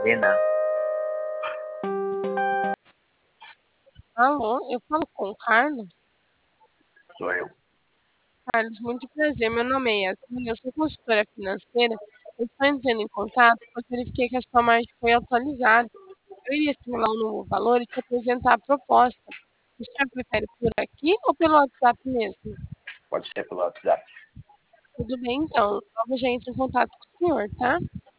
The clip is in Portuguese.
Lena, Alô, eu falo com o Carlos. sou eu. Carlos, muito prazer. Meu nome é Yasmin, eu sou consultora financeira. Eu estou entrando em contato porque verifiquei que a sua margem foi atualizada. Eu iria simular um novo valor e te apresentar a proposta. O senhor prefere por aqui ou pelo WhatsApp mesmo? Pode ser pelo WhatsApp. Tudo bem, então. Logo já entro em contato com o senhor, tá?